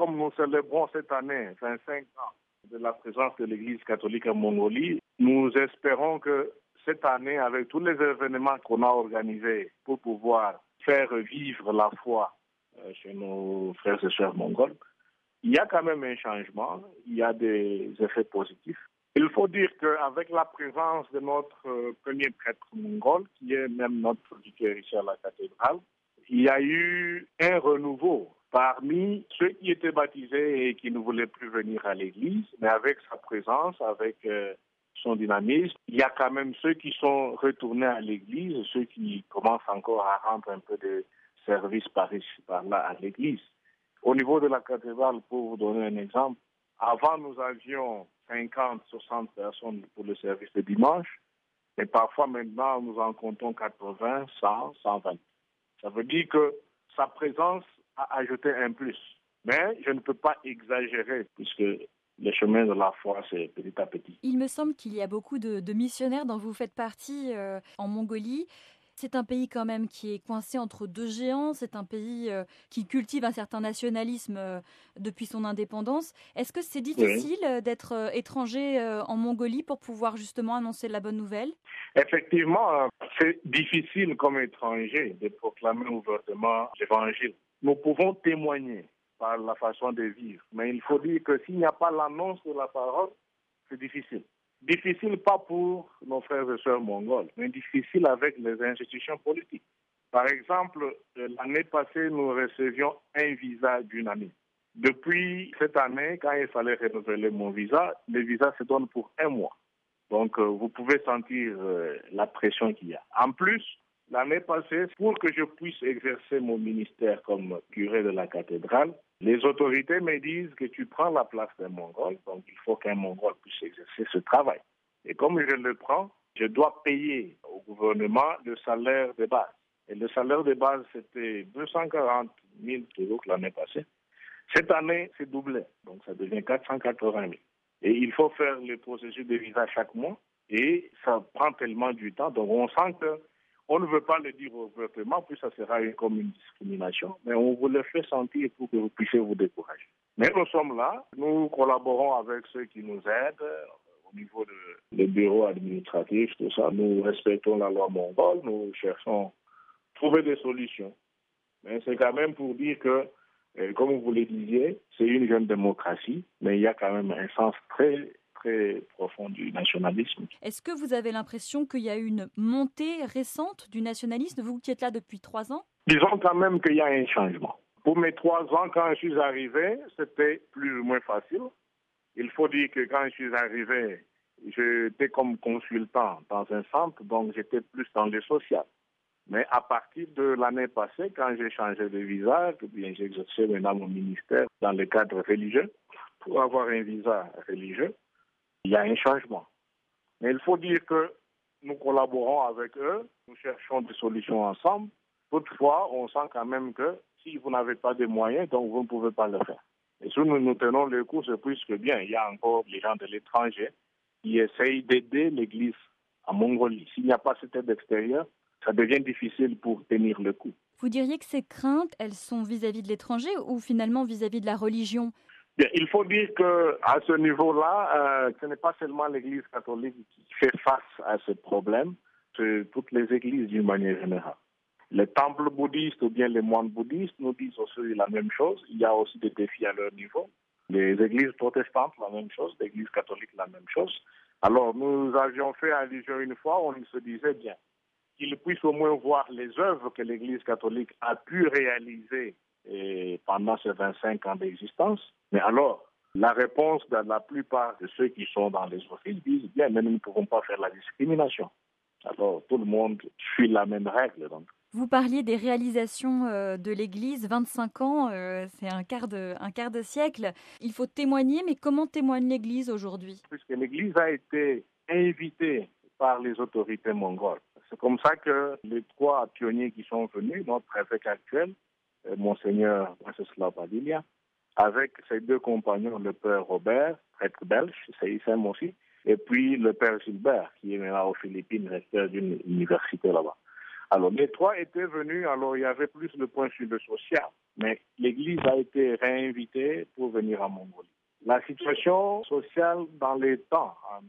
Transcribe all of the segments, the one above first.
comme nous célébrons cette année 25 ans de la présence de l'Église catholique en Mongolie, nous espérons que cette année, avec tous les événements qu'on a organisés pour pouvoir faire vivre la foi chez nos frères et sœurs mongols, il y a quand même un changement, il y a des effets positifs. Il faut dire qu'avec la présence de notre premier prêtre mongol, qui est même notre vicaire ici à la cathédrale, il y a eu un renouveau parmi ceux qui étaient baptisés et qui ne voulaient plus venir à l'église, mais avec sa présence, avec son dynamisme, il y a quand même ceux qui sont retournés à l'église, ceux qui commencent encore à rendre un peu de service par ici, par là à l'église. Au niveau de la cathédrale, pour vous donner un exemple, avant nous avions 50, 60 personnes pour le service de dimanche, et parfois maintenant nous en comptons 80, 100, 120. Ça veut dire que sa présence a ajouté un plus. Mais je ne peux pas exagérer puisque le chemin de la foi, c'est petit à petit. Il me semble qu'il y a beaucoup de missionnaires dont vous faites partie en Mongolie. C'est un pays quand même qui est coincé entre deux géants. C'est un pays qui cultive un certain nationalisme depuis son indépendance. Est-ce que c'est difficile d'être étranger en Mongolie pour pouvoir justement annoncer la bonne nouvelle? Effectivement, c'est difficile comme étranger de proclamer ouvertement l'évangile. Nous pouvons témoigner par la façon de vivre, mais il faut dire que s'il n'y a pas l'annonce de la parole, c'est difficile. Difficile pas pour nos frères et sœurs mongols, mais difficile avec les institutions politiques. Par exemple, l'année passée, nous recevions un visa d'une année. Depuis cette année, quand il fallait renouveler mon visa, le visa se donne pour 1 mois. Donc, vous pouvez sentir la pression qu'il y a. En plus, l'année passée, pour que je puisse exercer mon ministère comme curé de la cathédrale, les autorités me disent que tu prends la place d'un Mongol, donc il faut qu'un Mongol puisse exercer ce travail. Et comme je le prends, je dois payer au gouvernement le salaire de base. Et le salaire de base, c'était 240 000 euros l'année passée. Cette année, c'est doublé, donc ça devient 480 000. Et il faut faire le processus de visa chaque mois et ça prend tellement du temps. Donc on sent qu'on ne veut pas le dire ouvertement, puis ça sera comme une discrimination, mais on vous le fait sentir pour que vous puissiez vous décourager. Mais nous sommes là, nous collaborons avec ceux qui nous aident au niveau des bureaux administratifs, tout ça. Nous respectons la loi mongole, nous cherchons à trouver des solutions. Mais c'est quand même pour dire que comme vous le disiez, c'est une jeune démocratie, mais il y a quand même un sens très, très profond du nationalisme. Est-ce que vous avez l'impression qu'il y a une montée récente du nationalisme, vous qui êtes là depuis 3 ans? Disons quand même qu'il y a un changement. Pour mes 3 ans, quand je suis arrivé, c'était plus ou moins facile. Il faut dire que quand je suis arrivé, j'étais comme consultant dans un centre, donc j'étais plus dans le social. Mais à partir de l'année passée, quand j'ai changé de visa, j'ai exercé maintenant mon ministère dans le cadre religieux, pour avoir un visa religieux, il y a un changement. Mais il faut dire que nous collaborons avec eux, nous cherchons des solutions ensemble. Toutefois, on sent quand même que si vous n'avez pas de moyens, donc vous ne pouvez pas le faire. Et si nous tenons le coup, c'est plus que bien. Il y a encore les gens de l'étranger qui essayent d'aider l'Église en Mongolie. S'il n'y a pas cette aide extérieure, ça devient difficile pour tenir le coup. Vous diriez que ces craintes, elles sont vis-à-vis de l'étranger ou finalement vis-à-vis de la religion? Bien, il faut dire qu'à ce niveau-là, ce n'est pas seulement l'Église catholique qui fait face à ce problème, c'est toutes les églises d'une manière générale. Les temples bouddhistes ou bien les moines bouddhistes nous disent aussi la même chose. Il y a aussi des défis à leur niveau. Les églises protestantes, la même chose. L'Église catholique, la même chose. Alors, nous avions fait allusion une fois, on se disait bien qu'ils puissent au moins voir les œuvres que l'Église catholique a pu réaliser pendant ces 25 ans d'existence. Mais alors, la réponse de la plupart de ceux qui sont dans les offices disent bien, mais nous ne pouvons pas faire la discrimination. Alors, tout le monde suit la même règle. Donc. Vous parliez des réalisations de l'Église, 25 ans, c'est un quart de siècle. Il faut témoigner, mais comment témoigne l'Église aujourd'hui? Puisque l'Église a été invitée par les autorités mongoles. C'est comme ça que les 3 pionniers qui sont venus, notre évêque actuel, Monseigneur Wenceslav Badilia, avec ses 2 compagnons, le père Robert, prêtre belge, c'est ISM aussi, et puis le père Gilbert, qui est maintenant aux Philippines, recteur d'une université là-bas. Alors, les 3 étaient venus, alors il y avait plus le point sur le social. Mais l'Église a été réinvitée pour venir en Mongolie. La situation sociale dans les temps, en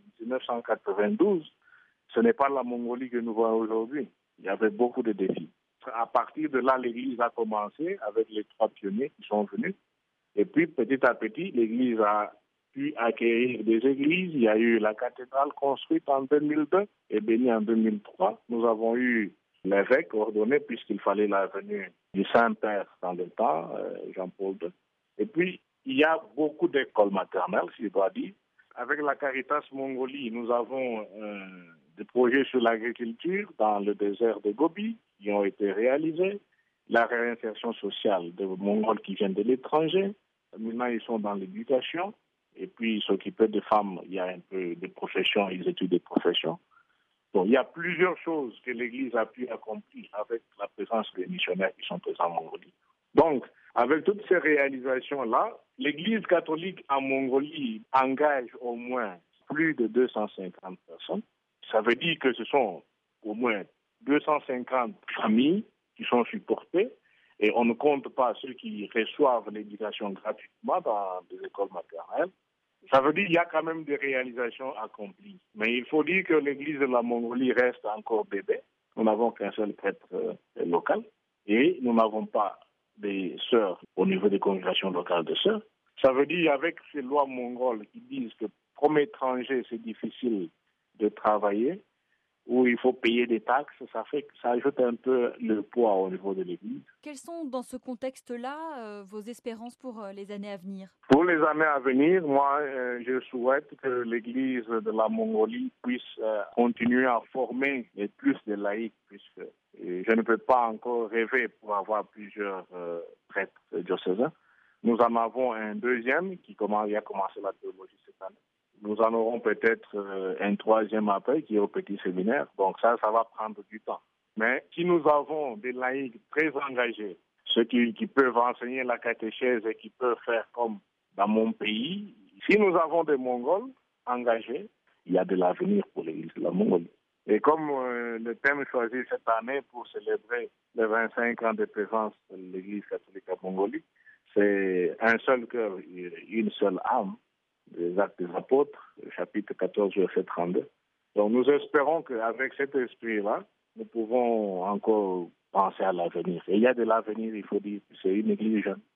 1992, ce n'est pas la Mongolie que nous voyons aujourd'hui. Il y avait beaucoup de défis. À partir de là, l'Église a commencé avec les 3 pionniers qui sont venus. Et puis, petit à petit, l'Église a pu acquérir des églises. Il y a eu la cathédrale construite en 2002 et bénie en 2003. Nous avons eu l'évêque ordonné puisqu'il fallait la venue du Saint-Père dans le temps, Jean-Paul II. Et puis, il y a beaucoup d'écoles maternelles, si je dois dire. Avec la Caritas Mongolie, nous avons des projets sur l'agriculture dans le désert de Gobi qui ont été réalisés. La réinsertion sociale des Mongols qui viennent de l'étranger. Maintenant, ils sont dans l'éducation. Et puis, s'occuper des femmes, il y a un peu de professions, ils étudient des professions. Donc, il y a plusieurs choses que l'Église a pu accomplir avec la présence des missionnaires qui sont présents en Mongolie. Donc, avec toutes ces réalisations-là, l'Église catholique en Mongolie engage au moins plus de 250 personnes. Ça veut dire que ce sont au moins 250 familles qui sont supportées et on ne compte pas ceux qui reçoivent l'éducation gratuitement dans des écoles maternelles. Ça veut dire qu'il y a quand même des réalisations accomplies. Mais il faut dire que l'Église de la Mongolie reste encore bébé. Nous n'avons qu'un seul prêtre local et nous n'avons pas des sœurs au niveau des congrégations locales de sœurs. Ça veut dire avec ces lois mongoles qui disent que comme étranger, c'est difficile de travailler, où il faut payer des taxes, ça ajoute un peu le poids au niveau de l'Église. Quelles sont, dans ce contexte-là, vos espérances pour les années à venir? Pour les années à venir, moi, je souhaite que l'Église de la Mongolie puisse continuer à former plus de laïcs, puisque je ne peux pas encore rêver pour avoir plusieurs prêtres diocésains. Nous en avons un deuxième qui a commencé la théologie cette année. Nous en aurons peut-être un troisième après qui est au petit séminaire. Donc ça va prendre du temps. Mais si nous avons des laïcs très engagés, ceux qui peuvent enseigner la catéchèse et qui peuvent faire comme dans mon pays, si nous avons des Mongols engagés, il y a de l'avenir pour l'Église de la Mongolie. Et comme le thème choisi cette année pour célébrer les 25 ans de présence de l'Église catholique en Mongolie, c'est un seul cœur, une seule âme, des Actes des Apôtres, chapitre 14, verset 32. Donc nous espérons qu'avec cet esprit-là, nous pouvons encore penser à l'avenir. Et il y a de l'avenir, il faut dire, c'est une église jeune.